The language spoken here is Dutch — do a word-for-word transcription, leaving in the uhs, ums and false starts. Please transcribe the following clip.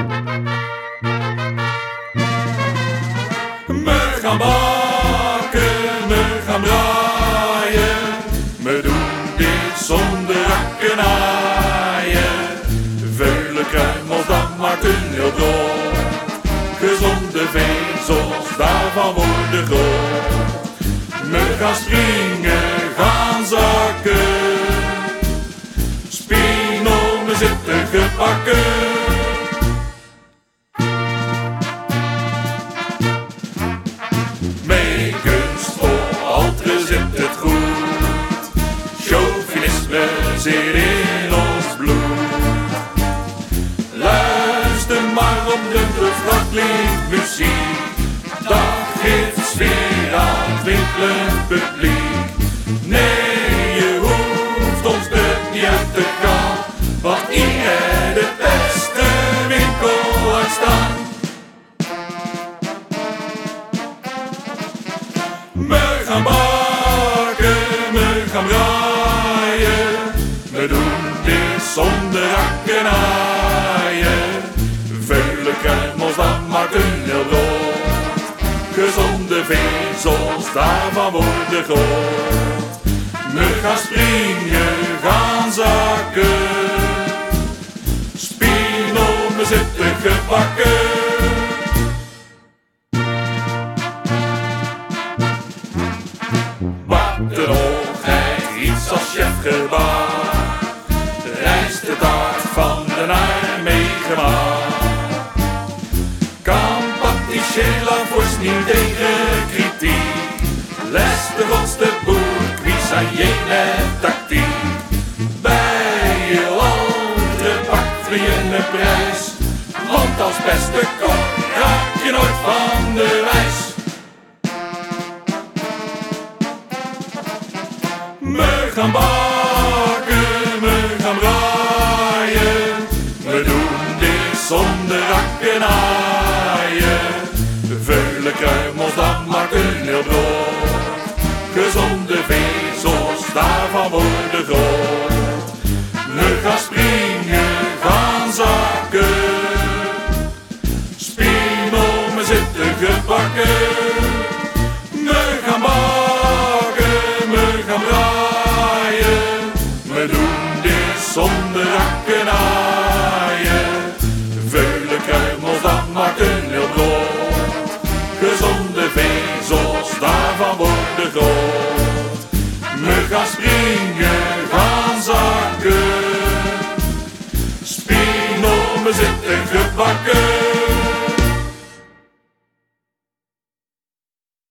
We gaan bakken, we gaan braaien, we doen dit zonder akkenaaien. Veulen, kruimels, dan maar tunnelbrood, gezonde vezels, daarvan worden groot. We gaan springen, gaan zakken, spinomen zitten gebakken. Mee kunstvol alteren zit het goed, chauvinisme zit in ons bloed. Luister maar op de luchtvaartliedmuziek, dat geeft sfeer aan het winkelend publiek. Nee, je hoeft ons deur niet uit te gaan, want hier de beste winkel uitstaan. We gaan bakken, we gaan braaien, we doen dit zonder akkenaaien. Veulen, kruimels, dan maar tunnelbrood, gezonde vezels, daarvan worden groot. We gaan springen, gaan zakken, spinomen zitten gebakken. Bakt een hoogheid iets als chefgebaar, rijst de taart van de naar meegemaakt. Kan patiëla voorzien tegen kritiek, les de godste boer, cuisinier met tactiek. Bij je andere pakt je een prijs, want als beste kok raak je nooit van de wijs. We gaan bakken, we gaan braaien, we doen dit zonder akkenaaien. Veulen, kruimels, dan maar tunnelbrood, gezonde vezels, daarvan worden groot. We gaan springen, gaan zakken, spinomen zitten gebakken. We gaan bakken, we gaan braaien, we doen dit zonder akkenaaien. Veulen, kruimels, dan maar tunnelbrood, gezonde vezels, daarvan worden groot. We gaan springen, gaan zakken, spinomen zitten gebakken.